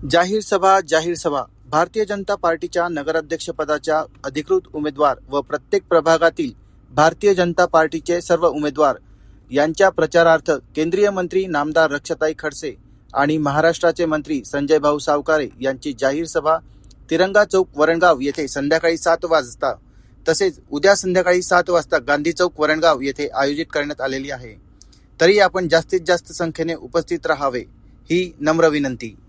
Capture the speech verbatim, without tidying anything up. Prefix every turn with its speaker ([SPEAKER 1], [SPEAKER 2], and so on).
[SPEAKER 1] जाहीर सभा जाहीर सभा भारतीय जनता पार्टीच्या नगराध्यक्षपदाच्या अधिकृत उमेदवार व प्रत्येक प्रभागातील भारतीय जनता पार्टीचे सर्व उमेदवार यांच्या प्रचारार्थ केंद्रीय मंत्री नामदार रक्षाताई खडसे आणि महाराष्ट्राचे मंत्री संजय भाऊ सावकारे यांची जाहीर सभा तिरंगा चौक वरणगाव येथे संध्याकाळी सात वाजता तसेच उद्या संध्याकाळी सात वाजता गांधी चौक वरणगाव येथे आयोजित करण्यात आलेली आहे. तरी आपण जास्तीत जास्त संख्येने उपस्थित राहावे ही नम्र विनंती.